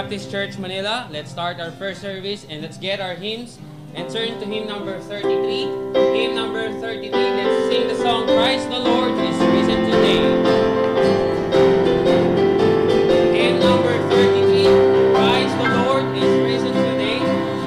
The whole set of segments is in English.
Baptist Church, Manila. Let's start our first service and let's get our hymns and turn to hymn number 33. Hymn number 33, let's sing the song, Christ the Lord is risen today. Hymn number 33, Christ the Lord is risen today.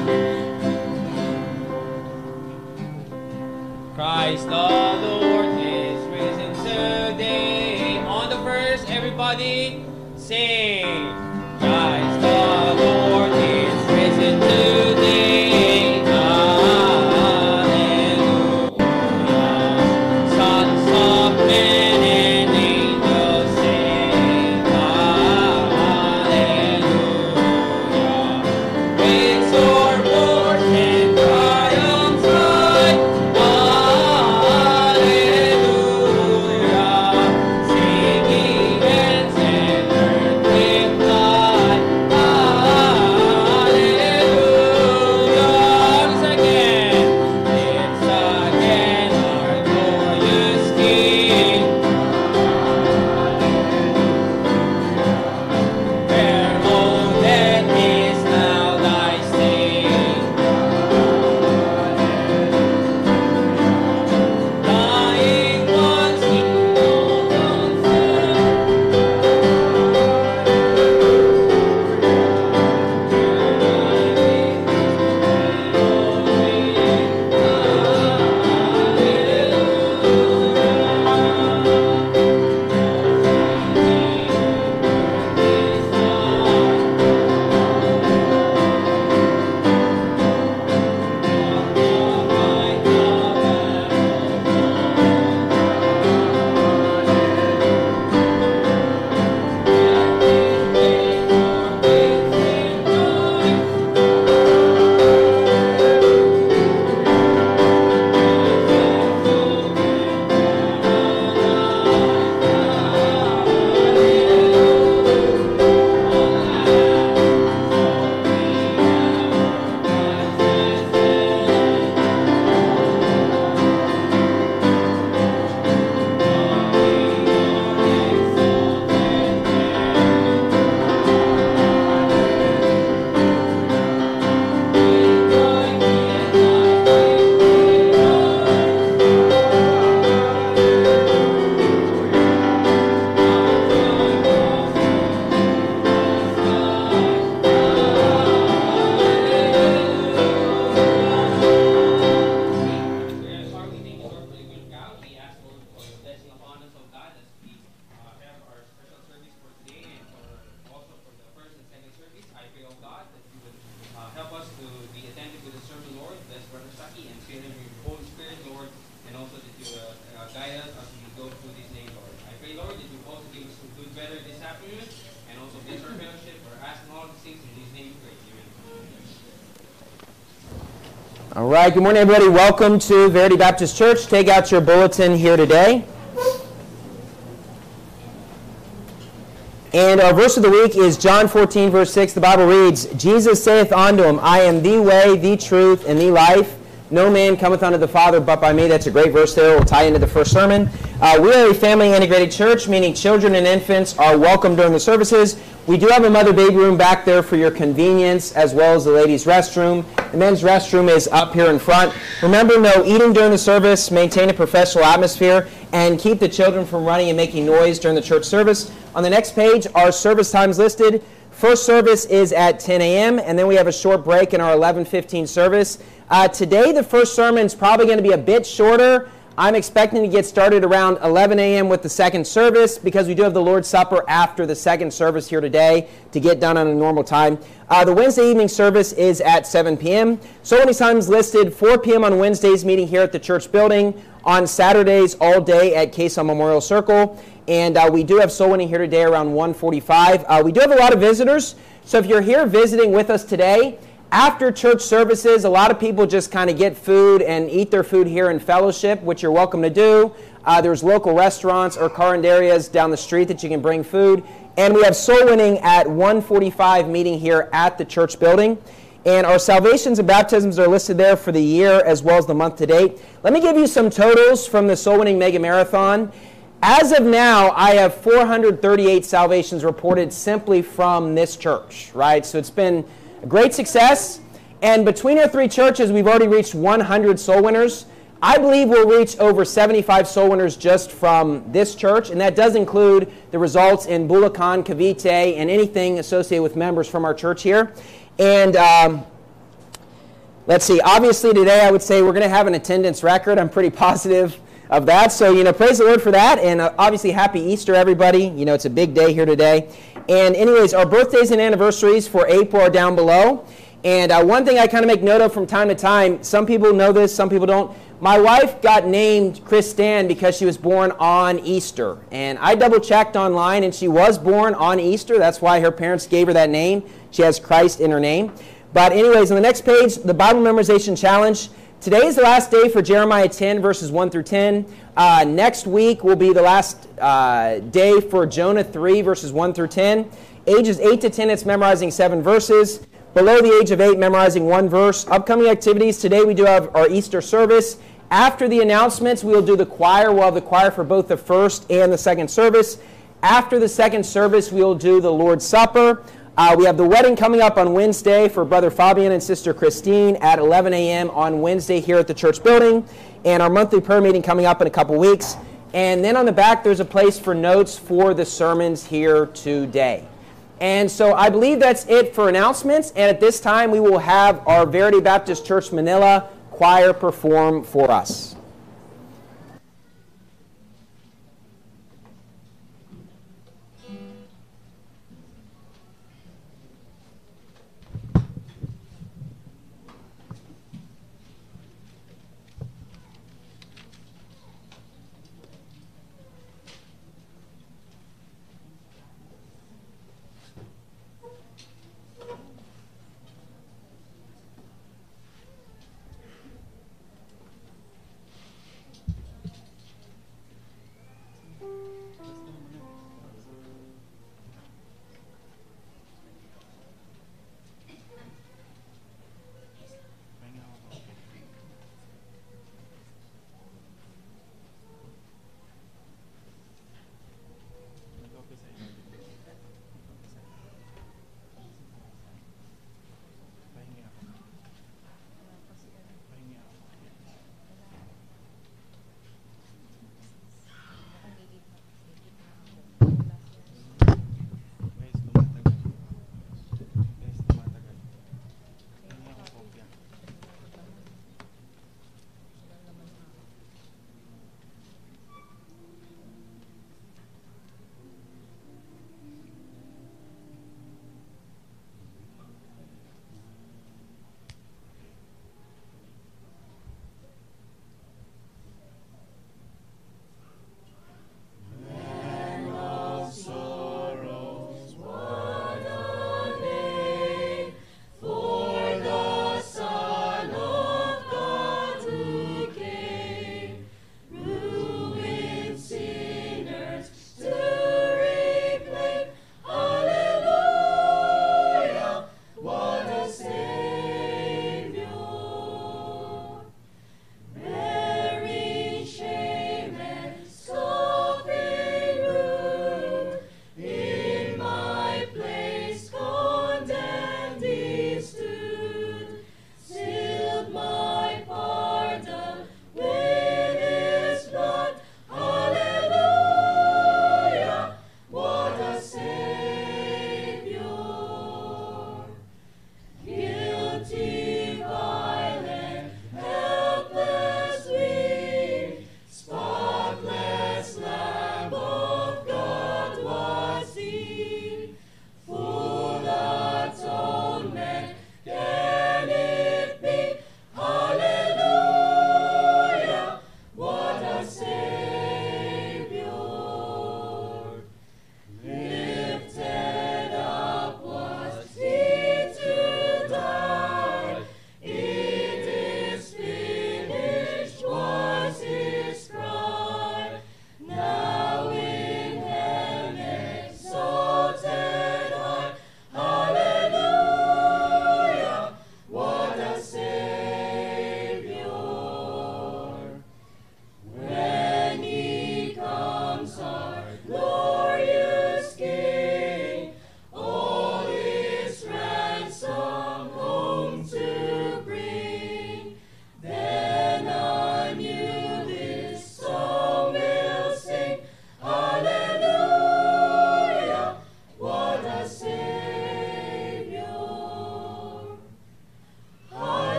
Christ the Lord is risen today. On the verse, everybody sing. Christ the Lord is risen today. Hallelujah. Sons of men and angels sing. Hallelujah. Praise our Lord and triumphs high. Hallelujah. Singing and earth with light. Hallelujah. Once again, it's again our glorious King. Where, oh, death is now thy sting. Dying once he knows All right, good morning, everybody. Welcome to Verity Baptist Church. Take out your bulletin here today. And our verse of the week is John 14, verse 6. The Bible reads, Jesus saith unto him, I am the way, the truth, and the life. No man cometh unto the Father but by me. That's a great verse there. We'll tie into the first sermon. We are a family-integrated church, meaning children and infants are welcome during the services. We do have a mother-baby room back there for your convenience, as well as the ladies' restroom. The men's restroom is up here in front. Remember, no eating during the service, maintain a professional atmosphere, and keep the children from running and making noise during the church service. On the next page, our service times listed. First service is at 10 a.m., and then we have a short break in our 11:15 service. Today, the first sermon is probably going to be a bit shorter. I'm expecting to get started around 11 a.m. with the second service because we do have the Lord's Supper after the second service here today to get done on a normal time. The Wednesday evening service is at 7 p.m. So many times listed, 4 p.m. on Wednesdays, meeting here at the church building. On Saturdays, all day at Quezon Memorial Circle. And we do have soul winning here today around 1:45. We do have a lot of visitors. So if you're here visiting with us today, after church services, a lot of people just kind of get food and eat their food here in fellowship, which you're welcome to do. There's local restaurants or current areas down the street that you can bring food. And we have soul winning at 1:45 meeting here at the church building. And our salvations and baptisms are listed there for the year as well as the month to date. Let me give you some totals from the Soul Winning Mega Marathon. As of now, I have 438 salvations reported simply from this church, right? So it's been a great success. And between our three churches, we've already reached 100 soul winners. I believe we'll reach over 75 soul winners just from this church, and that does include the results in Bulacan, Cavite, and anything associated with members from our church here. And let's see, obviously today I would say we're going to have an attendance record. I'm pretty positive of that. So, praise the Lord for that. And obviously, happy Easter, everybody. It's a big day here today. And anyways, our birthdays and anniversaries for April are down below. And one thing I kind of make note of from time to time, some people know this, some people don't. My wife got named Christan because she was born on Easter. And I double-checked online, and she was born on Easter. That's why her parents gave her that name. She has Christ in her name. But anyways, on the next page, the Bible Memorization Challenge. Today is the last day for Jeremiah 10, verses 1 through 10. Next week will be the last day for Jonah 3, verses 1 through 10. Ages 8 to 10, it's memorizing 7 verses. Below the age of 8, memorizing 1 verse. Upcoming activities, today we do have our Easter service. After the announcements, we'll do the choir. We'll have the choir for both the first and the second service. After the second service, we'll do the Lord's Supper. We have the wedding coming up on Wednesday for Brother Fabian and Sister Christine at 11 a.m. on Wednesday here at the church building. And our monthly prayer meeting coming up in a couple weeks. And then on the back, there's a place for notes for the sermons here today. And so I believe that's it for announcements. And at this time, we will have our Verity Baptist Church Manila choir perform for us.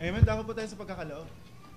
Amen. Dako po tayo sa pagkakaloob.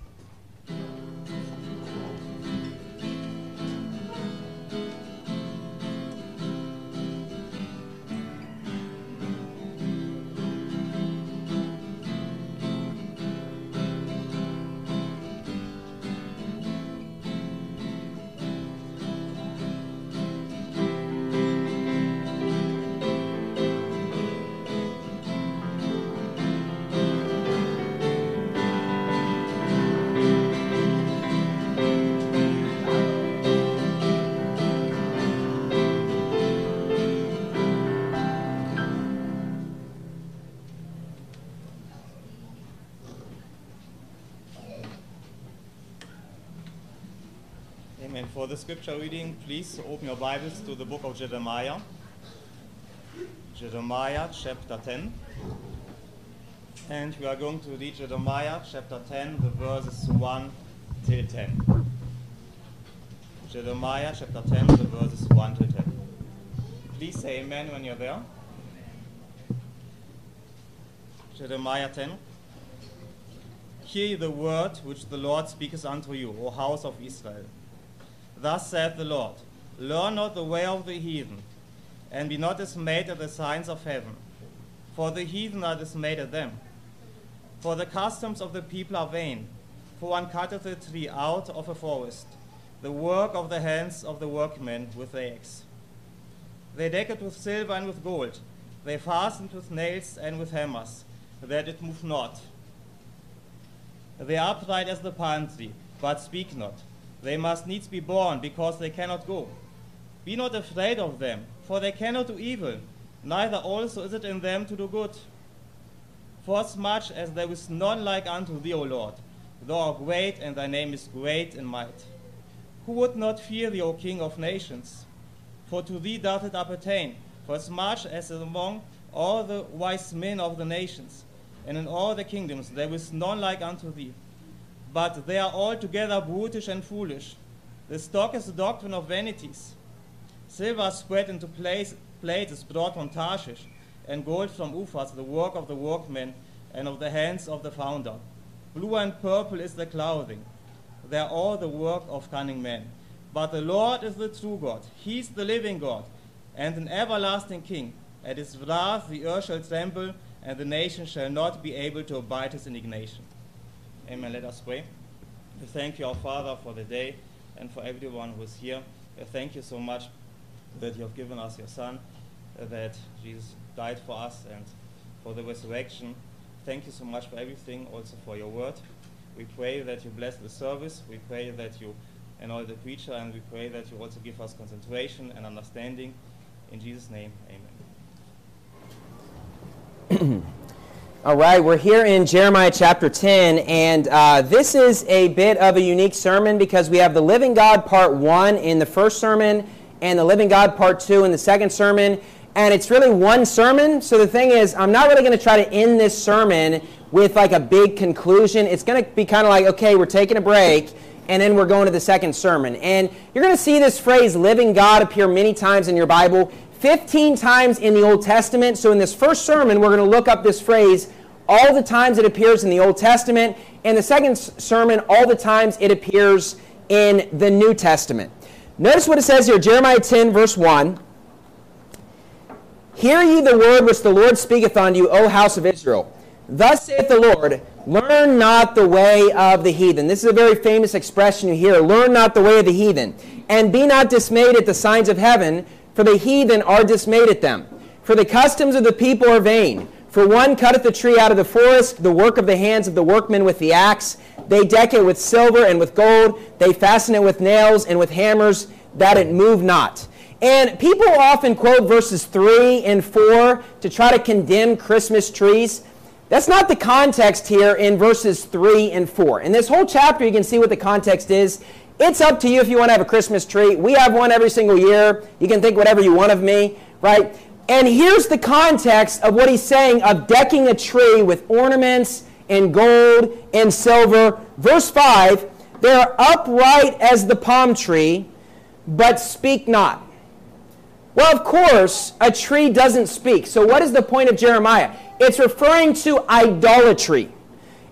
Amen. For the scripture reading, please open your Bibles to the book of Jeremiah. Jeremiah chapter 10. And we are going to read Jeremiah chapter 10, the verses 1 till 10. Jeremiah chapter 10, the verses 1 till 10. Please say amen when you're there. Jeremiah 10. Hear ye the word which the Lord speaketh unto you, O house of Israel. Thus saith the Lord, learn not the way of the heathen, and be not dismayed at the signs of heaven. For the heathen are dismayed at them. For the customs of the people are vain. For one cutteth a tree out of a forest, the work of the hands of the workmen with the axe. They deck it with silver and with gold. They fasten it with nails and with hammers, that it move not. They are upright as the palm tree, but speak not. They must needs be born, because they cannot go. Be not afraid of them, for they cannot do evil, neither also is it in them to do good. Forasmuch as there is none like unto thee, O Lord, thou art great, and thy name is great in might. Who would not fear thee, O King of nations? For to thee doth it appertain, forasmuch as among all the wise men of the nations, and in all the kingdoms there is none like unto thee. But they are altogether brutish and foolish. The stock is the doctrine of vanities. Silver spread into plate is brought from Tarshish, and gold from Uphaz, the work of the workmen, and of the hands of the founder. Blue and purple is the clothing. They are all the work of cunning men. But the Lord is the true God. He is the living God, and an everlasting King. At his wrath the earth shall tremble, and the nation shall not be able to abide his indignation. Amen. Let us pray. We thank you, our Father, for the day and for everyone who is here. Thank you so much that you have given us your Son, that Jesus died for us and for the resurrection. Thank you so much for everything, also for your word. We pray that you bless the service. We pray that you anoint the preacher, and we pray that you also give us concentration and understanding. In Jesus' name, amen. All right, we're here in Jeremiah chapter 10, and this is a bit of a unique sermon because we have the Living God part 1 in the first sermon and the Living God part 2 in the second sermon, and it's really one sermon. So the thing is, I'm not really going to try to end this sermon with like a big conclusion. It's going to be kind of like, okay, we're taking a break, and then we're going to the second sermon. And you're going to see this phrase, Living God, appear many times in your Bible, 15 times in the Old Testament. So in this first sermon, we're going to look up this phrase all the times it appears in the Old Testament. In the second sermon, all the times it appears in the New Testament. Notice what it says here, Jeremiah 10, verse 1. Hear ye the word which the Lord speaketh unto you, O house of Israel. Thus saith the Lord, learn not the way of the heathen. This is a very famous expression you hear. Learn not the way of the heathen. And be not dismayed at the signs of heaven, for the heathen are dismayed at them. For the customs of the people are vain. For one cutteth the tree out of the forest, the work of the hands of the workmen with the axe. They deck it with silver and with gold. They fasten it with nails and with hammers, that it move not. And people often quote verses 3 and 4 to try to condemn Christmas trees. That's not the context here in verses 3 and 4. In this whole chapter, you can see what the context is. It's up to you if you want to have a Christmas tree. We have one every single year. You can think whatever you want of me, right? And here's the context of what he's saying of decking a tree with ornaments and gold and silver. Verse 5, they are upright as the palm tree, but speak not. Well, of course, a tree doesn't speak. So what is the point of Jeremiah? It's referring to idolatry.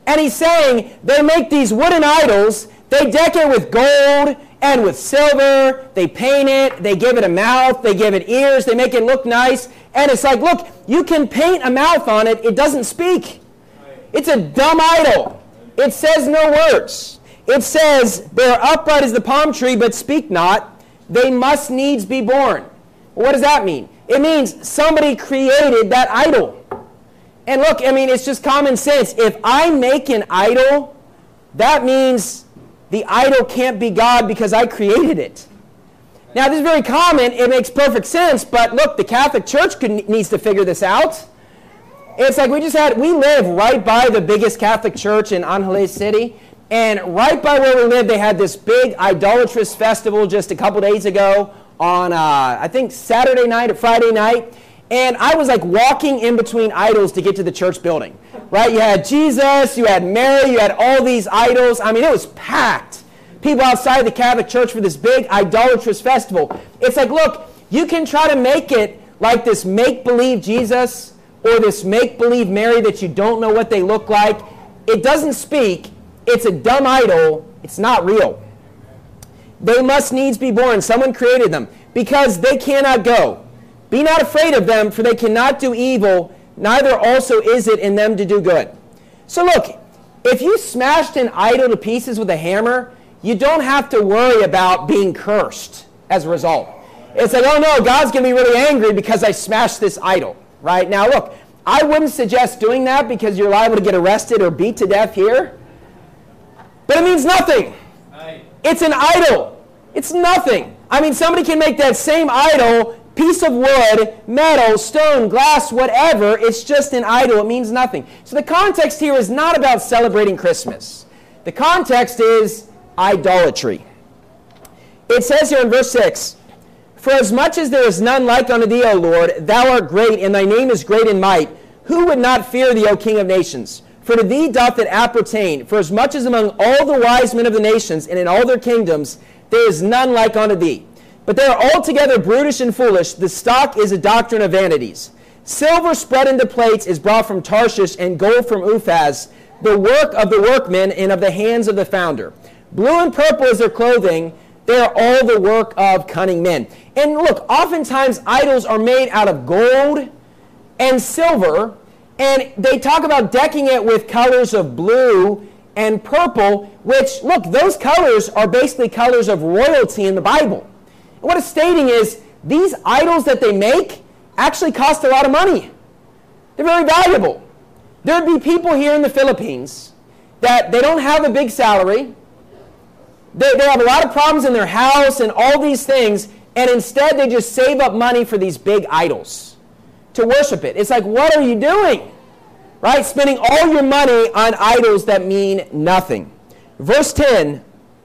And he's saying they make these wooden idols, they deck it with gold and with silver, they paint it, they give it a mouth, they give it ears, they make it look nice. And it's like, look, you can paint a mouth on it, it doesn't speak. It's a dumb idol. It says no words. It says, they are upright as the palm tree, but speak not. They must needs be born. Well, what does that mean? It means somebody created that idol. And look, I mean, it's just common sense. If I make an idol, that means the idol can't be God because I created it. Now, this is very common. It makes perfect sense. But look, the Catholic Church needs to figure this out. It's like we live right by the biggest Catholic church in Angeles City. And right by where we live, they had this big idolatrous festival just a couple days ago on, I think, Saturday night or Friday night. And I was like walking in between idols to get to the church building, right? You had Jesus, you had Mary, you had all these idols. I mean, it was packed. People outside the Catholic Church for this big idolatrous festival. It's like, look, you can try to make it like this make-believe Jesus or this make-believe Mary that you don't know what they look like. It doesn't speak. It's a dumb idol. It's not real. They must needs be born. Someone created them because they cannot go. Be not afraid of them, for they cannot do evil, neither also is it in them to do good. So look, if you smashed an idol to pieces with a hammer, you don't have to worry about being cursed as a result. It's like, oh no, God's going to be really angry because I smashed this idol. Right? Now look, I wouldn't suggest doing that because you're liable to get arrested or beat to death here. But it means nothing. It's an idol. It's nothing. I mean, somebody can make that same idol, piece of wood, metal, stone, glass, whatever. It's just an idol. It means nothing. So the context here is not about celebrating Christmas. The context is idolatry. It says here in verse 6, for as much as there is none like unto thee, O Lord, thou art great, and thy name is great in might. Who would not fear thee, O King of nations? For to thee doth it appertain. For as much as among all the wise men of the nations, and in all their kingdoms, there is none like unto thee. But they are altogether brutish and foolish. The stock is a doctrine of vanities. Silver spread into plates is brought from Tarshish, and gold from Uphaz, the work of the workmen and of the hands of the founder. Blue and purple is their clothing. They are all the work of cunning men. And look, oftentimes idols are made out of gold and silver, and they talk about decking it with colors of blue and purple, which, look, those colors are basically colors of royalty in the Bible. And what it's stating is these idols that they make actually cost a lot of money. They're very valuable. There would be people here in the Philippines that they don't have a big salary. They have a lot of problems in their house and all these things, and instead they just save up money for these big idols to worship it. It's like, what are you doing? Right? Spending all your money on idols that mean nothing. Verse 10,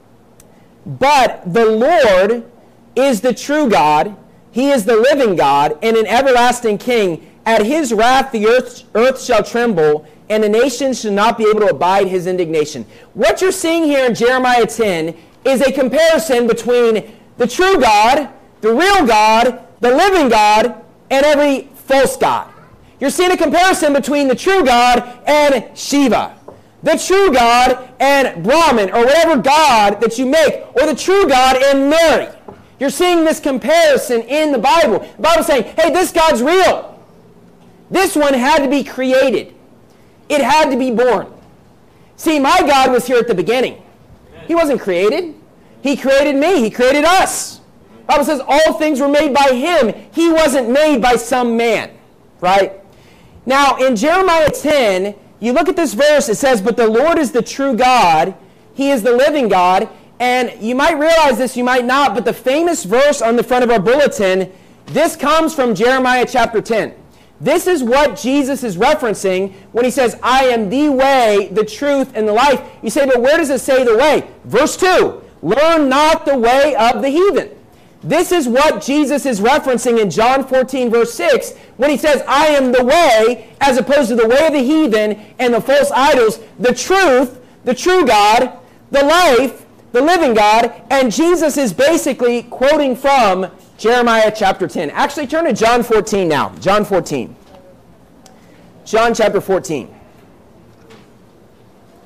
but the Lord is the true God. He is the living God and an everlasting King. At his wrath the earth shall tremble, and the nations shall not be able to abide his indignation. What you're seeing here in Jeremiah 10 is a comparison between the true God, the real God, the living God, and every false god. You're seeing a comparison between the true God and Shiva, the true God and Brahman, or whatever god that you make, or the true God and Mary. You're seeing this comparison in the Bible. The Bible's saying, hey, this God's real. This one had to be created. It had to be born. See, my God was here at the beginning. He wasn't created. He created me. He created us. The Bible says all things were made by him. He wasn't made by some man. Right? Now, in Jeremiah 10, you look at this verse, it says, but the Lord is the true God. He is the living God. And you might realize this, you might not, but the famous verse on the front of our bulletin, this comes from Jeremiah chapter 10. This is what Jesus is referencing when he says, I am the way, the truth, and the life. You say, but where does it say the way? Verse 2, learn not the way of the heathen. This is what Jesus is referencing in John 14, verse 6, when he says, I am the way, as opposed to the way of the heathen and the false idols, the truth, the true God, the life, the living God. And Jesus is basically quoting from Jeremiah chapter 10. Actually, turn to John 14 now. John 14. John chapter 14.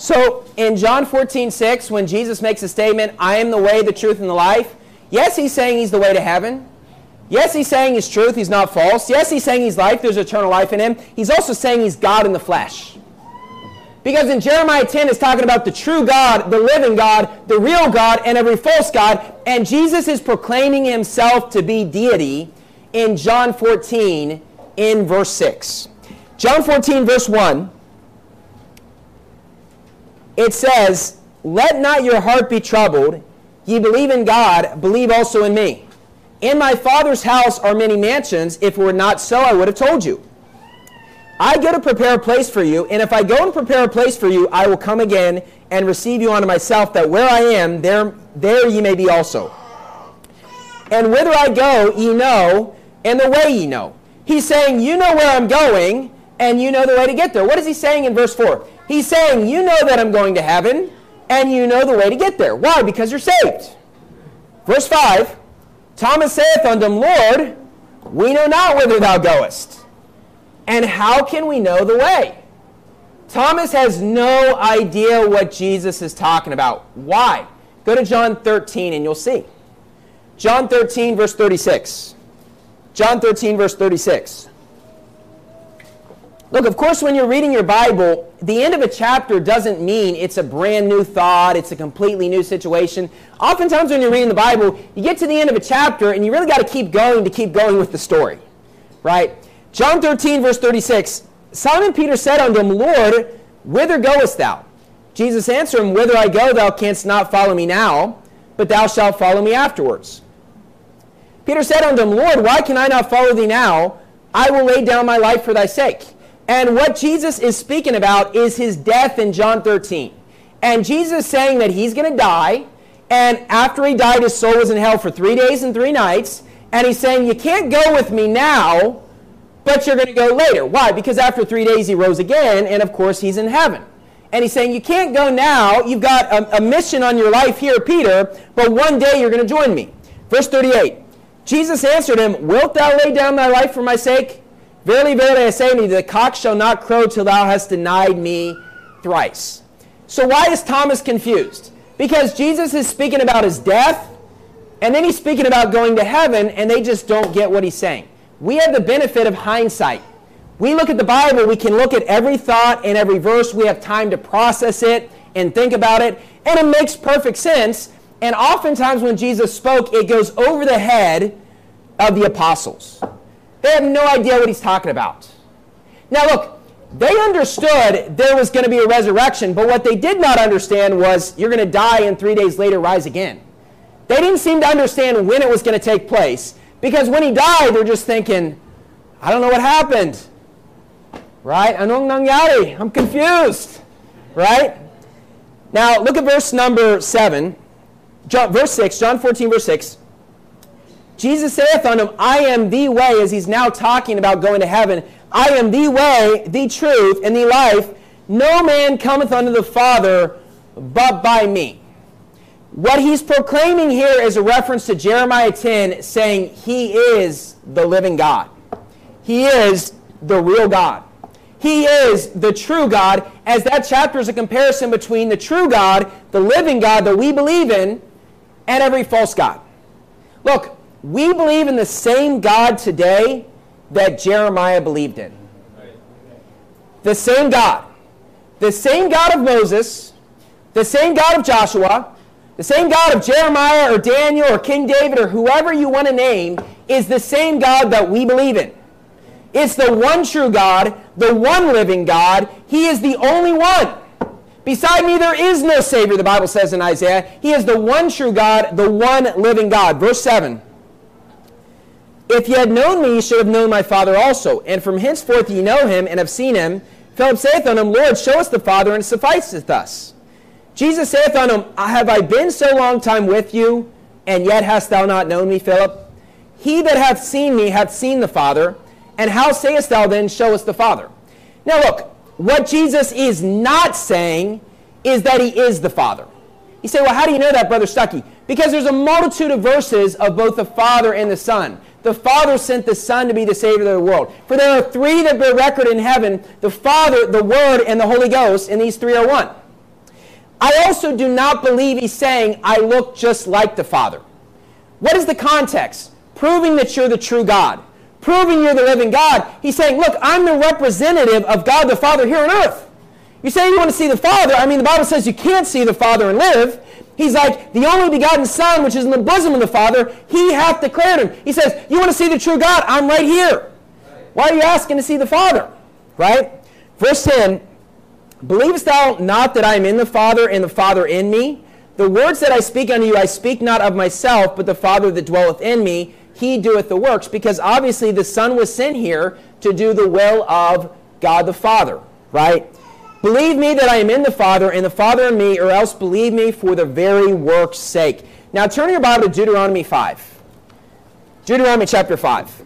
So in John 14:6, when Jesus makes a statement, I am the way, the truth, and the life, yes, he's saying he's the way to heaven. Yes, he's saying he's truth, he's not false. Yes, he's saying he's life, there's eternal life in him. He's also saying he's God in the flesh. Because in Jeremiah 10, it's talking about the true God, the living God, the real God, and every false God. And Jesus is proclaiming himself to be deity in John 14 in verse 6. John 14, verse 1, it says, let not your heart be troubled. Ye believe in God, believe also in me. In my Father's house are many mansions. If it were not so, I would have told you. I go to prepare a place for you, and if I go and prepare a place for you, I will come again and receive you unto myself, that where I am, there ye may be also. And whither I go, ye know, and the way ye know. He's saying, you know where I'm going, and you know the way to get there. What is he saying in verse 4? He's saying, you know that I'm going to heaven, and you know the way to get there. Why? Because you're saved. Verse 5, Thomas saith unto him, Lord, we know not whither thou goest, and how can we know the way? Thomas has no idea what Jesus is talking about. Why? Go to John 13 and you'll see. John 13, verse 36. John 13, verse 36. Look, of course, when you're reading your Bible, the end of a chapter doesn't mean it's a brand new thought, it's a completely new situation. Oftentimes when you're reading the Bible, you get to the end of a chapter and you really got to keep going with the story, right? John 13, verse 36, Simon Peter said unto him, Lord, whither goest thou? Jesus answered him, whither I go, thou canst not follow me now, but thou shalt follow me afterwards. Peter said unto him, Lord, why can I not follow thee now? I will lay down my life for thy sake. And what Jesus is speaking about is his death in John 13. And Jesus is saying that he's going to die, and after he died, his soul was in hell for 3 days and 3 nights. And he's saying, you can't go with me now, but you're going to go later. Why? Because after 3 days he rose again, and of course he's in heaven. And he's saying, you can't go now. You've got a mission on your life here, Peter, but one day you're going to join me. Verse 38, Jesus answered him, wilt thou lay down thy life for my sake? Verily, verily, I say unto thee, the cock shall not crow till thou hast denied me thrice. So why is Thomas confused? Because Jesus is speaking about his death, and then he's speaking about going to heaven, and they just don't get what he's saying. We have the benefit of hindsight. We look at the Bible, we can look at every thought and every verse, we have time to process it and think about it, and it makes perfect sense. And oftentimes when Jesus spoke, it goes over the head of the apostles. They have no idea what he's talking about. Now look, they understood there was going to be a resurrection, but what they did not understand was you're going to die and 3 days later rise again. They didn't seem to understand when it was going to take place, because when he died, they're just thinking, I don't know what happened. Right? Anong nangyari? I'm confused. Right? Now look at verse number 7. Verse 6, John 14, verse 6. Jesus saith unto him, I am the way, as he's now talking about going to heaven. I am the way, the truth, and the life. No man cometh unto the Father but by me. What he's proclaiming here is a reference to Jeremiah 10, saying he is the living God. He is the real God. He is the true God, as that chapter is a comparison between the true God, the living God that we believe in, and every false god. Look, we believe in the same God today that Jeremiah believed in. The same God. The same God of Moses, the same God of Joshua, the same God of Jeremiah or Daniel or King David or whoever you want to name is the same God that we believe in. It's the one true God, the one living God. He is the only one. Beside me there is no Savior, the Bible says in Isaiah. He is the one true God, the one living God. Verse 7. If ye had known me, ye should have known my Father also. And from henceforth ye know him, and have seen him. Philip saith unto him, Lord, show us the Father, and it sufficeth us. Jesus saith unto him, have I been so long time with you, and yet hast thou not known me, Philip? He that hath seen me hath seen the Father. And how sayest thou then, show us the Father? Now look, what Jesus is not saying is that he is the Father. You say, well, how do you know that, Brother Stuckey? Because there's a multitude of verses of both the Father and the Son. The Father sent the Son to be the Savior of the world. For there are three that bear record in heaven, the Father, the Word, and the Holy Ghost, and these three are one. I also do not believe he's saying, I look just like the Father. What is the context? Proving that you're the true God. Proving you're the living God. He's saying, look, I'm the representative of God the Father here on earth. You say you want to see the Father. I mean, the Bible says you can't see the Father and live. He's like, the only begotten Son, which is in the bosom of the Father, he hath declared him. He says, you want to see the true God? I'm right here. Why are you asking to see the Father? Right? Verse 10, believest thou not that I am in the Father, and the Father in me? The words that I speak unto you, I speak not of myself, but the Father that dwelleth in me, he doeth the works. Because obviously the Son was sent here to do the will of God the Father. Right? Believe me that I am in the Father, and the Father in me, or else believe me for the very work's sake. Now turn your Bible to Deuteronomy 5. Deuteronomy chapter 5.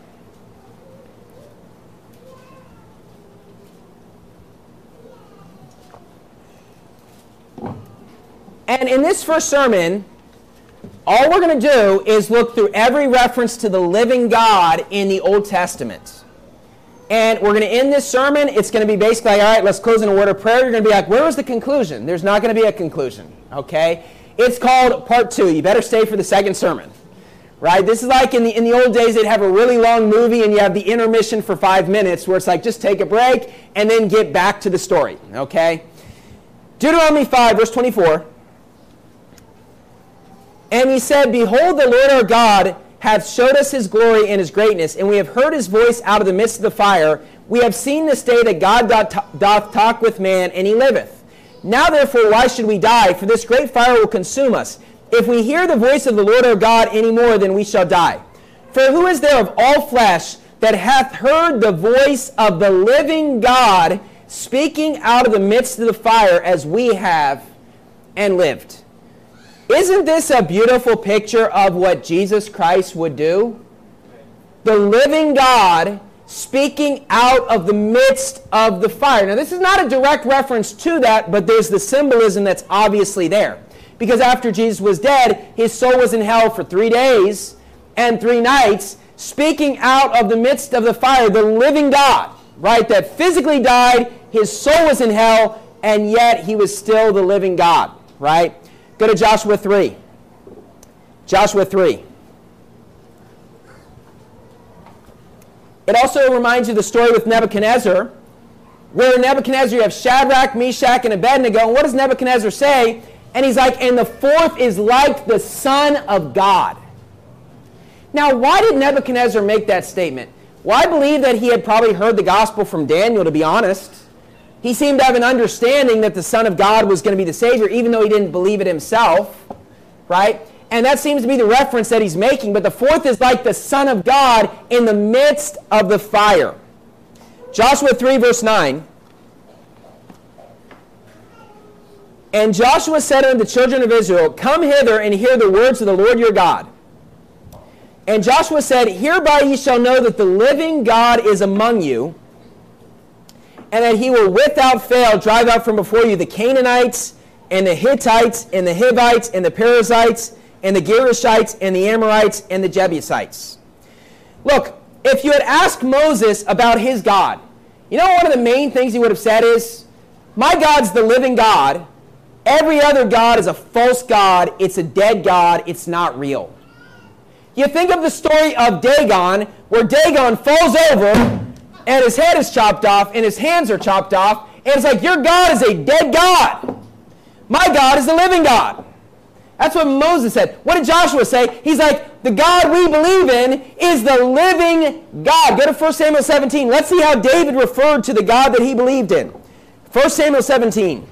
And in this first sermon, all we're going to do is look through every reference to the living God in the Old Testament. And we're going to end this sermon. It's going to be basically like, all right, let's close in a word of prayer. You're going to be like, where was the conclusion? There's not going to be a conclusion, okay? It's called part 2. You better stay for the second sermon, right? This is like in the old days, they'd have a really long movie and you have the intermission for 5 minutes where it's like, just take a break and then get back to the story, okay? Deuteronomy 5, verse 24. And he said, behold, the Lord our God hath showed us his glory and his greatness, and we have heard his voice out of the midst of the fire. We have seen this day that God doth talk with man, and he liveth. Now therefore, why should we die? For this great fire will consume us. If we hear the voice of the Lord our God any more, then we shall die. For who is there of all flesh that hath heard the voice of the living God speaking out of the midst of the fire as we have, and lived? Isn't this a beautiful picture of what Jesus Christ would do? The living God speaking out of the midst of the fire. Now, this is not a direct reference to that, but there's the symbolism that's obviously there. Because after Jesus was dead, his soul was in hell for 3 days and 3 nights, speaking out of the midst of the fire, the living God, right, that physically died, his soul was in hell, and yet he was still the living God, right? Go to Joshua 3. Joshua 3. It also reminds you of the story with Nebuchadnezzar, where Nebuchadnezzar, you have Shadrach, Meshach, and Abednego. And what does Nebuchadnezzar say? And he's like, and the fourth is like the Son of God. Now, why did Nebuchadnezzar make that statement? Well, I believe that he had probably heard the gospel from Daniel, to be honest. He seemed to have an understanding that the Son of God was going to be the Savior, even though he didn't believe it himself, right? And that seems to be the reference that he's making. But the fourth is like the Son of God in the midst of the fire. Joshua 3, verse 9. And Joshua said unto the children of Israel, come hither and hear the words of the Lord your God. And Joshua said, hereby ye shall know that the living God is among you, and that he will without fail drive out from before you the Canaanites, and the Hittites, and the Hivites, and the Perizzites, and the Girgashites, and the Amorites, and the Jebusites. Look, if you had asked Moses about his God, you know one of the main things he would have said is, my God's the living God. Every other God is a false God. It's a dead God. It's not real. You think of the story of Dagon, where Dagon falls over, and his head is chopped off, and his hands are chopped off, and it's like, your God is a dead God. My God is the living God. That's what Moses said. What did Joshua say? He's like, the God we believe in is the living God. Go to 1 Samuel 17. Let's see how David referred to the God that he believed in. 1 Samuel 17.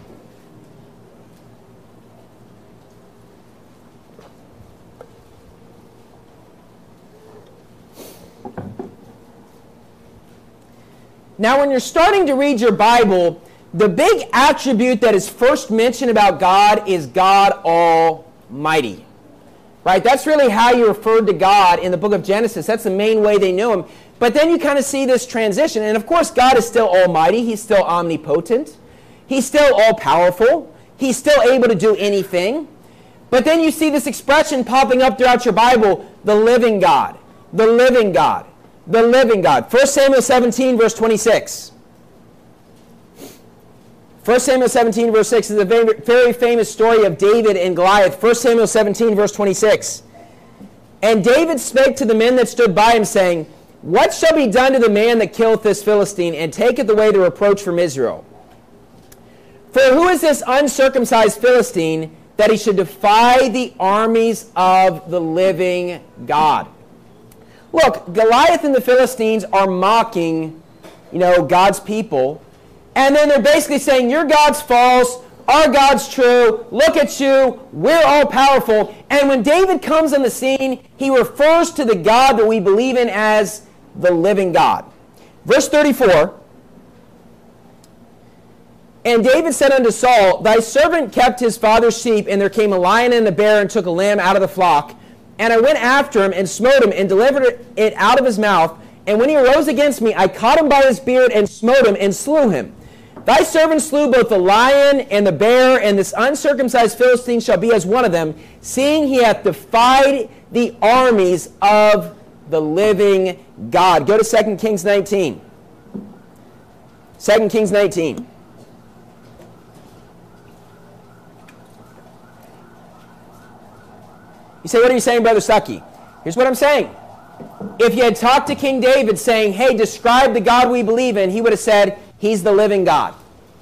Now, when you're starting to read your Bible, the big attribute that is first mentioned about God is God Almighty. Right? That's really how you referred to God in the book of Genesis. That's the main way they knew him. But then you kind of see this transition. And of course, God is still almighty. He's still omnipotent. He's still all-powerful. He's still able to do anything. But then you see this expression popping up throughout your Bible, the living God, the living God, the living God. 1 Samuel 17, verse 26. 1 Samuel 17, verse 6 is a very, very famous story of David and Goliath. 1 Samuel 17, verse 26. And David spake to the men that stood by him, saying, What shall be done to the man that killeth this Philistine, and taketh away the reproach from Israel? For who is this uncircumcised Philistine, that he should defy the armies of the living God? Look, Goliath and the Philistines are mocking, God's people. And then they're basically saying, your God's false, our God's true, look at you, we're all powerful. And when David comes on the scene, he refers to the God that we believe in as the living God. Verse 34, And David said unto Saul, Thy servant kept his father's sheep, and there came a lion and a bear, and took a lamb out of the flock. And I went after him, and smote him, and delivered it out of his mouth. And when he arose against me, I caught him by his beard, and smote him, and slew him. Thy servant slew both the lion and the bear, and this uncircumcised Philistine shall be as one of them, seeing he hath defied the armies of the living God. Go to 2 Kings 19. 2 Kings 19. You say, what are you saying, Brother Stuckey? Here's what I'm saying. If you had talked to King David saying, hey, describe the God we believe in, he would have said, he's the living God.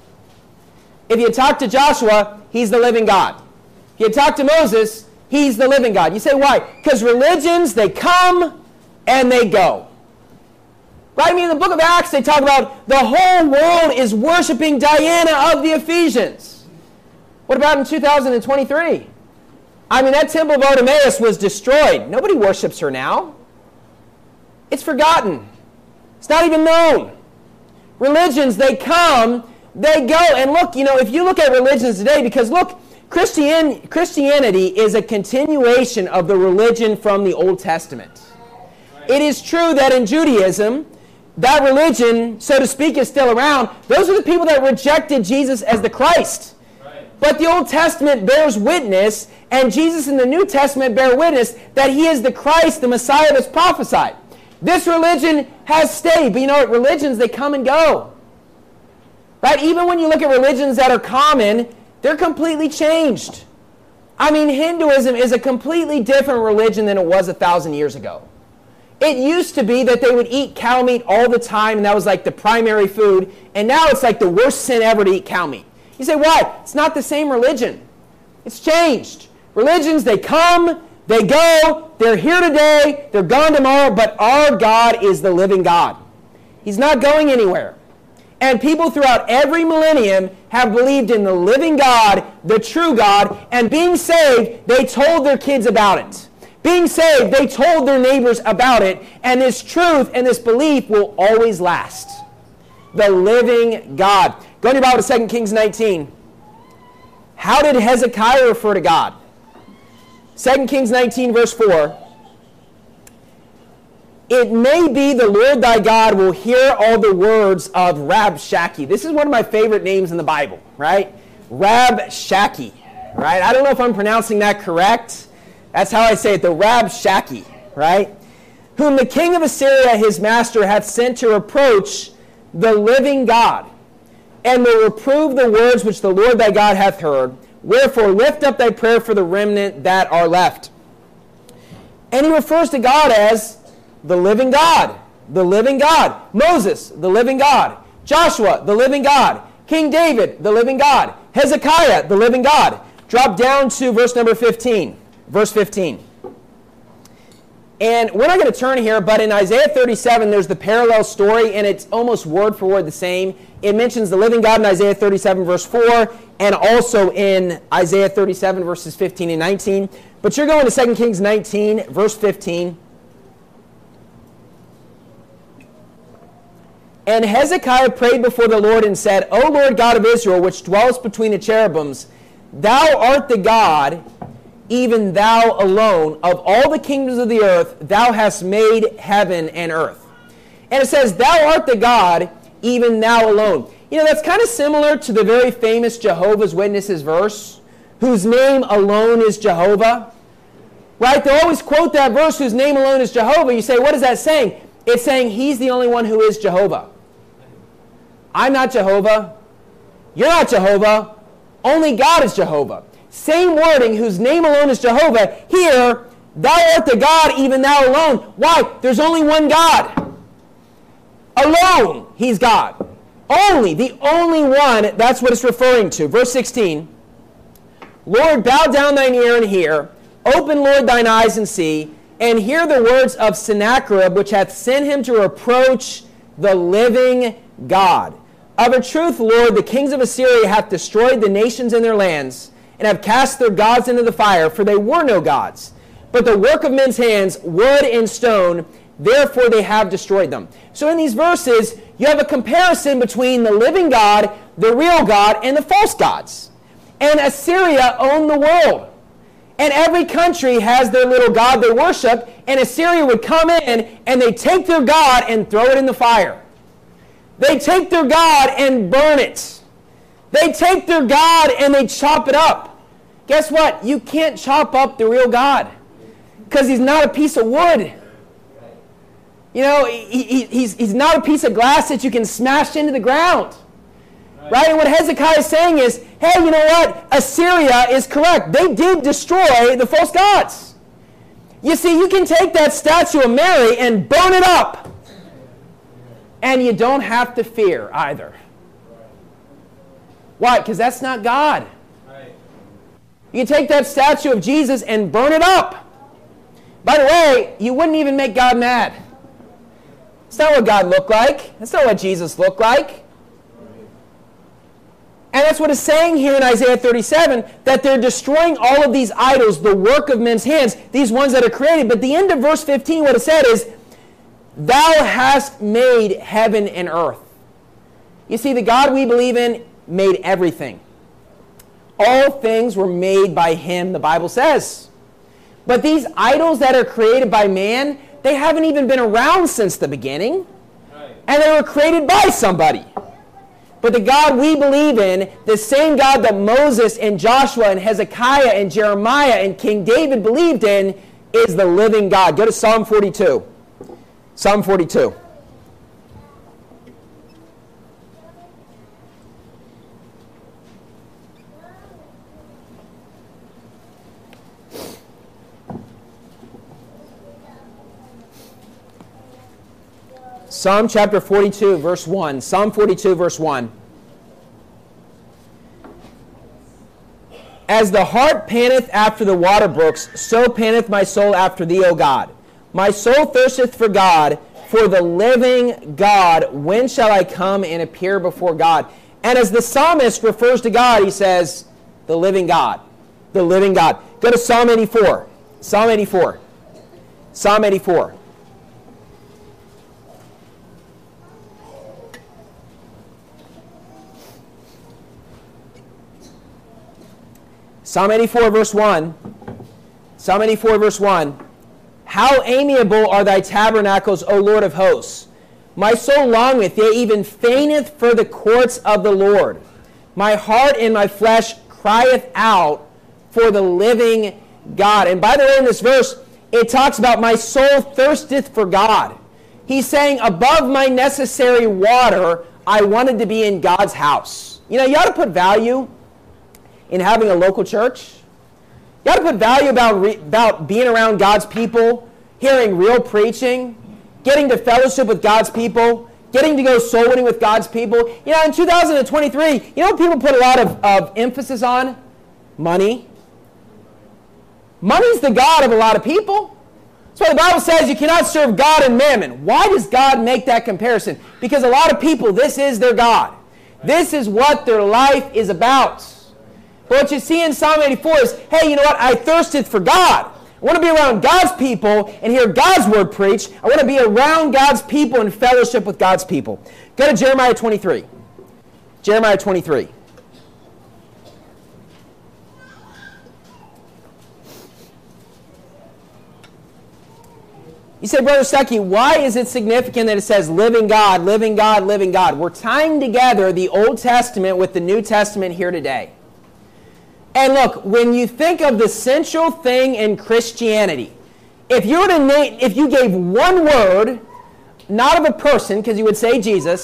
If you had talked to Joshua, he's the living God. If you had talked to Moses, he's the living God. You say, why? Because religions, they come and they go. Right? I mean, in the book of Acts, they talk about the whole world is worshiping Diana of the Ephesians. What about in 2023? I mean, that temple of Artemis was destroyed. Nobody worships her now. It's forgotten. It's not even known. Religions, they come, they go. And look, if you look at religions today, because look, Christianity is a continuation of the religion from the Old Testament. It is true that in Judaism, that religion, so to speak, is still around. Those are the people that rejected Jesus as the Christ. But the Old Testament bears witness, and Jesus in the New Testament bear witness that he is the Christ, the Messiah that's prophesied. This religion has stayed, but you know what? Religions, they come and go. Right? Even when you look at religions that are common, they're completely changed. I mean, Hinduism is a completely different religion than it was 1,000 years ago. It used to be that they would eat cow meat all the time, and that was like the primary food, and now it's like the worst sin ever to eat cow meat. You say, why? It's not the same religion. It's changed. Religions, they come, they go, they're here today, they're gone tomorrow, but our God is the living God. He's not going anywhere. And people throughout every millennium have believed in the living God, the true God, and being saved, they told their kids about it. Being saved, they told their neighbors about it, and this truth and this belief will always last. The living God. Go in your Bible to 2 Kings 19. How did Hezekiah refer to God? 2 Kings 19, verse 4. It may be the Lord thy God will hear all the words of Rabshakeh. This is one of my favorite names in the Bible, right? Rabshakeh, right? I don't know if I'm pronouncing that correct. That's how I say it, the Rabshakeh, right? Whom the king of Assyria, his master, hath sent to reproach the living God, and will reprove the words which the Lord thy God hath heard. Wherefore lift up thy prayer for the remnant that are left. And he refers to God as the living God. The living God. Moses, the living God. Joshua, the living God. King David, the living God. Hezekiah, the living God. Drop down to verse number 15. Verse 15. And we're not going to turn here, but in Isaiah 37, there's the parallel story, and it's almost word for word the same. It mentions the living God in Isaiah 37, verse 4, and also in Isaiah 37, verses 15 and 19. But you're going to 2 Kings 19, verse 15. And Hezekiah prayed before the Lord and said, O Lord God of Israel, which dwellest between the cherubims, thou art the God, even thou alone, of all the kingdoms of the earth, thou hast made heaven and earth. And it says, thou art the God, even thou alone. You know, that's kind of similar to the very famous Jehovah's Witnesses verse, whose name alone is Jehovah. Right? They always quote that verse, whose name alone is Jehovah. You say, what is that saying? It's saying he's the only one who is Jehovah. I'm not Jehovah. You're not Jehovah. Only God is Jehovah. Same wording, whose name alone is Jehovah. Here, thou art the God, even thou alone. Why? There's only one God. Alone, he's God. Only, the only one, that's what it's referring to. Verse 16, Lord, bow down thine ear and hear. Open, Lord, thine eyes and see. And hear the words of Sennacherib, which hath sent him to reproach the living God. Of a truth, Lord, the kings of Assyria hath destroyed the nations in their lands, and have cast their gods into the fire, for they were no gods, but the work of men's hands, wood and stone, therefore they have destroyed them. So in these verses, you have a comparison between the living God, the real God, and the false gods. And Assyria owned the world. And every country has their little god they worship, and Assyria would come in, and they take their god and throw it in the fire. They take their god and burn it. They take their god and they chop it up. Guess what? You can't chop up the real God, because he's not a piece of wood. You know, he's not a piece of glass that you can smash into the ground. Right? And what Hezekiah is saying is, hey, you know what? Assyria is correct. They did destroy the false gods. You see, you can take that statue of Mary and burn it up. And you don't have to fear either. Why? Because that's not God. You can take that statue of Jesus and burn it up. By the way, you wouldn't even make God mad. That's not what God looked like. That's not what Jesus looked like. And that's what it's saying here in Isaiah 37, that they're destroying all of these idols, the work of men's hands, these ones that are created. But the end of verse 15, what it said is, thou hast made heaven and earth. You see, the God we believe in made everything. All things were made by him, the Bible says. But these idols that are created by man, they haven't even been around since the beginning. And they were created by somebody. But the God we believe in, the same God that Moses and Joshua and Hezekiah and Jeremiah and King David believed in, is the living God. Go to Psalm 42. Psalm 42. Psalm chapter 42, verse 1. Psalm 42, verse 1. As the hart panteth after the water brooks, so panteth my soul after thee, O God. My soul thirsteth for God, for the living God. When shall I come and appear before God? And as the psalmist refers to God, he says, the living God. The living God. Go to Psalm 84. Psalm 84. Psalm 84. Psalm 84, verse 1. Psalm 84, verse 1. How amiable are thy tabernacles, O Lord of hosts! My soul longeth, yea, even fainteth for the courts of the Lord. My heart and my flesh crieth out for the living God. And by the way, in this verse, it talks about my soul thirsteth for God. He's saying, above my necessary water, I wanted to be in God's house. You know, you ought to put value in having a local church. You ought to put value about being around God's people, hearing real preaching, getting to fellowship with God's people, getting to go soul winning with God's people. You know, in 2023, you know what people put a lot of emphasis on? Money. Money's the God of a lot of people. That's why the Bible says you cannot serve God and mammon. Why does God make that comparison? Because a lot of people, this is their God. This is what their life is about. But what you see in Psalm 84 is, hey, you know what? I thirsted for God. I want to be around God's people and hear God's word preached. I want to be around God's people and fellowship with God's people. Go to Jeremiah 23. Jeremiah 23. You say, Brother Stuckey, why is it significant that it says living God, living God, living God? We're tying together the Old Testament with the New Testament here today. And look, when you think of the central thing in Christianity, if you gave one word, not of a person, because you would say Jesus,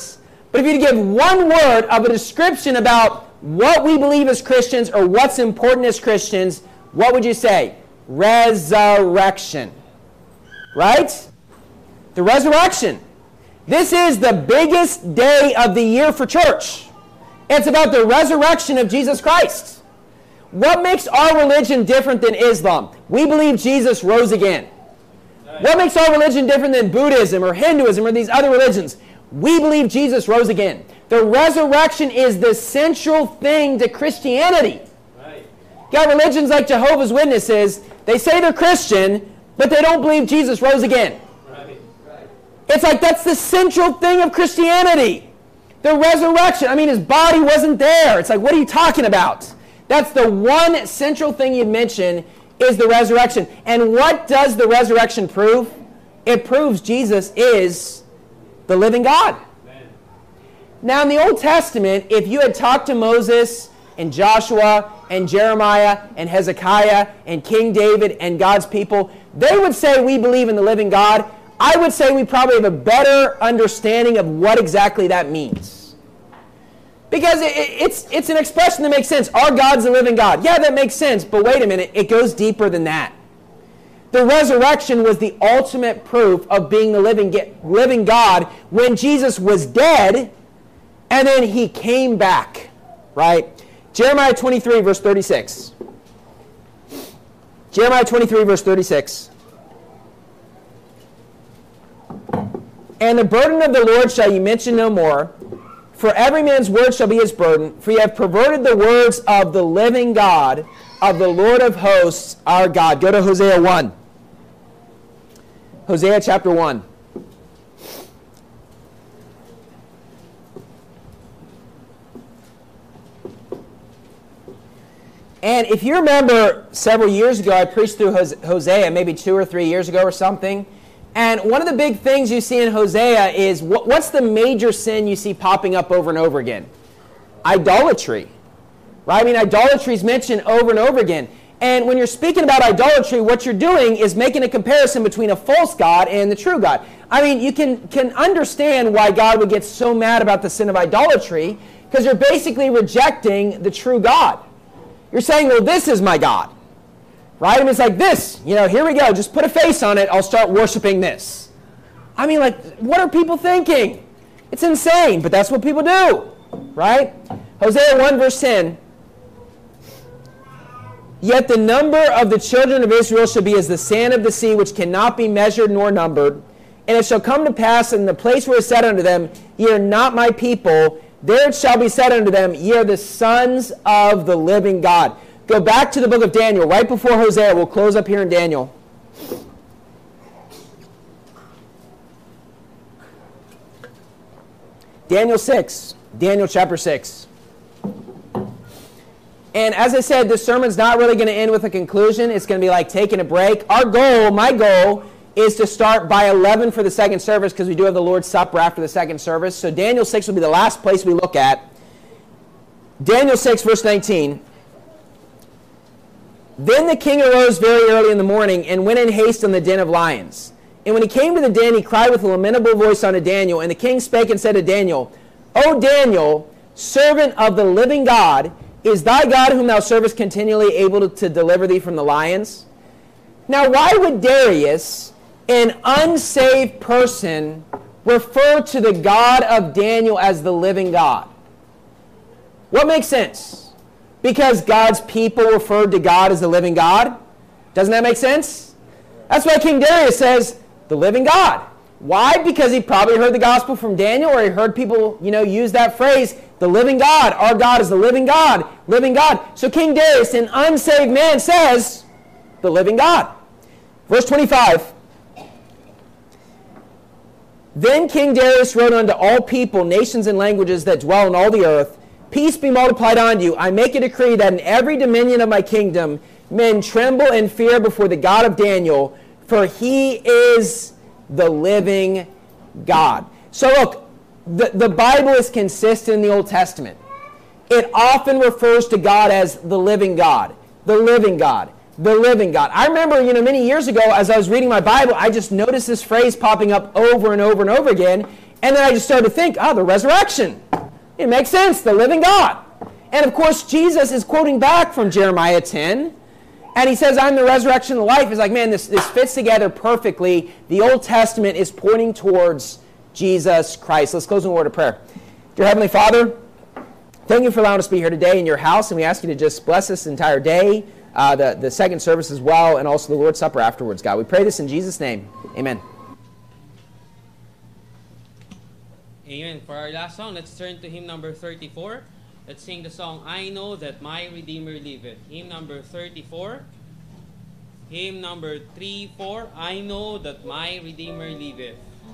But if you had to give one word of a description about what we believe as Christians or what's important as Christians, what would you say? Resurrection. Right? The resurrection. This is the biggest day of the year for church. It's about the resurrection of Jesus Christ. What makes our religion different than Islam? We believe Jesus rose again. What makes our religion different than Buddhism or Hinduism or these other religions? We believe Jesus rose again. The resurrection is the central thing to Christianity. Right. You got religions like Jehovah's Witnesses. They say they're Christian, but they don't believe Jesus rose again. Right. Right. It's like that's the central thing of Christianity. The resurrection. I mean, his body wasn't there. It's like, what are you talking about? That's the one central thing you'd mention is the resurrection. And what does the resurrection prove? It proves Jesus is the living God. Amen. Now in the Old Testament, if you had talked to Moses and Joshua and Jeremiah and Hezekiah and King David and God's people, they would say we believe in the living God. I would say we probably have a better understanding of what exactly that means. Because it's an expression that makes sense. Our God's a living God. Yeah, that makes sense, but wait a minute, it goes deeper than that. The resurrection was the ultimate proof of being the living God when Jesus was dead and then he came back, right? Jeremiah 23, verse 36. Jeremiah 23, verse 36. And the burden of the Lord shall ye mention no more, for every man's word shall be his burden, for ye have perverted the words of the living God, of the Lord of hosts, our God. Go to Hosea 1. Hosea chapter 1. And if you remember several years ago, I preached through Hosea, maybe 2 or 3 years ago or something. And one of the big things you see in Hosea is, what's the major sin you see popping up over and over again? Idolatry. Right? I mean, idolatry is mentioned over and over again. And when you're speaking about idolatry, what you're doing is making a comparison between a false God and the true God. I mean, you can understand why God would get so mad about the sin of idolatry, because you're basically rejecting the true God. You're saying, well, this is my God. Right? I mean, it's like this. You know, here we go. Just put a face on it. I'll start worshiping this. I mean, like, what are people thinking? It's insane, but that's what people do. Right? Hosea 1, verse 10. Yet the number of the children of Israel shall be as the sand of the sea, which cannot be measured nor numbered. And it shall come to pass in the place where it is said unto them, ye are not my people, there it shall be said unto them, ye are the sons of the living God. Go back to the book of Daniel, right before Hosea. We'll close up here in Daniel. Daniel 6. Daniel chapter 6. And as I said, this sermon's not really going to end with a conclusion. It's going to be like taking a break. Our goal, my goal, is to start by 11 for the second service, because we do have the Lord's Supper after the second service. So Daniel 6 will be the last place we look at. Daniel 6, verse 19. Then the king arose very early in the morning and went in haste on the den of lions. And when he came to the den, he cried with a lamentable voice unto Daniel. And the king spake and said to Daniel, O Daniel, servant of the living God, is thy God whom thou servest continually able to deliver thee from the lions? Now why would Darius, an unsaved person, refer to the God of Daniel as the living God? What makes sense? Because God's people referred to God as the living God? Doesn't that make sense? That's why King Darius says, the living God. Why? Because he probably heard the gospel from Daniel, or he heard people, use that phrase, the living God. Our God is the living God, living God. So King Darius, an unsaved man, says, the living God. Verse 25. Then King Darius wrote unto all people, nations, and languages that dwell in all the earth, peace be multiplied unto you. I make a decree that in every dominion of my kingdom men tremble and fear before the God of Daniel, for he is the living God. So look, the Bible is consistent in the Old Testament. It often refers to God as the living God, the living God, the living God. I remember, many years ago as I was reading my Bible, I just noticed this phrase popping up over and over and over again. And then I just started to think, the resurrection. It makes sense, the living God. And of course, Jesus is quoting back from Jeremiah 10. And he says, I'm the resurrection and the life. It's like, man, this fits together perfectly. The Old Testament is pointing towards Jesus Christ. Let's close in a word of prayer. Dear Heavenly Father, thank you for allowing us to be here today in your house. And we ask you to just bless this entire day, the second service as well, and also the Lord's Supper afterwards, God. We pray this in Jesus' name. Amen. Amen. For our last song, let's turn to hymn number 34. Let's sing the song, I Know That My Redeemer Liveth. Hymn number 34. Hymn number 3-4. I know that my Redeemer liveth.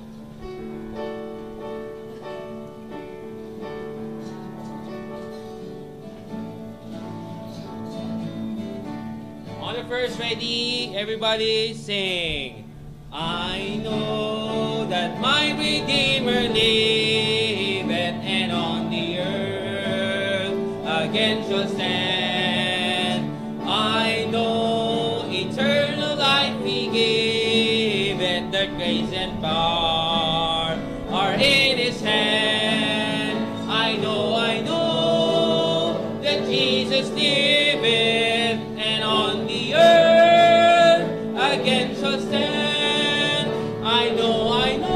On the first, ready, everybody sing. I know that my Redeemer liveth, and on the earth again shall stand. I know eternal life he giveth, that grace and power are in his hand. I know that Jesus liveth, and on the earth again shall stand. I know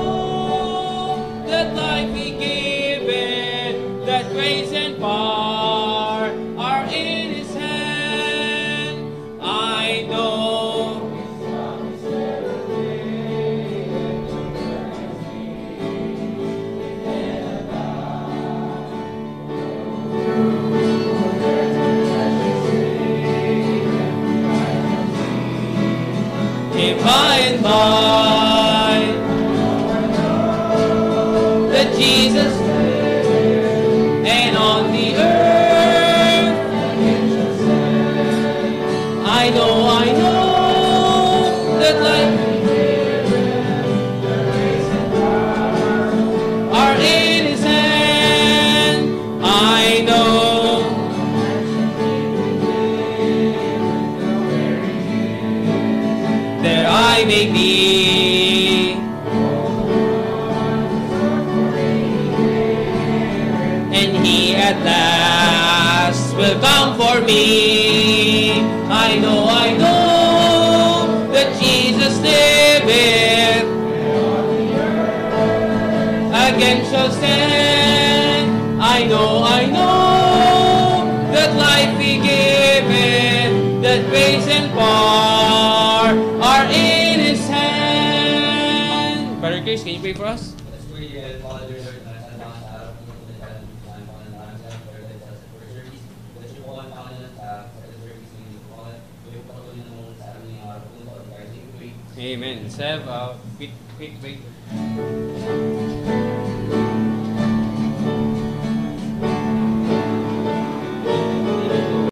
that life he giveth, that grace and power are in his hand. I know. If by and by that Jesus and on the earth, I know that life are in his hand. I know that I may be and he at last will come for me. I know that Jesus liveth, again shall stand. I know that life he giveth, that grace and power are in his hand. Brother Chris, can you pray for us? Amen. Let's have a quick break.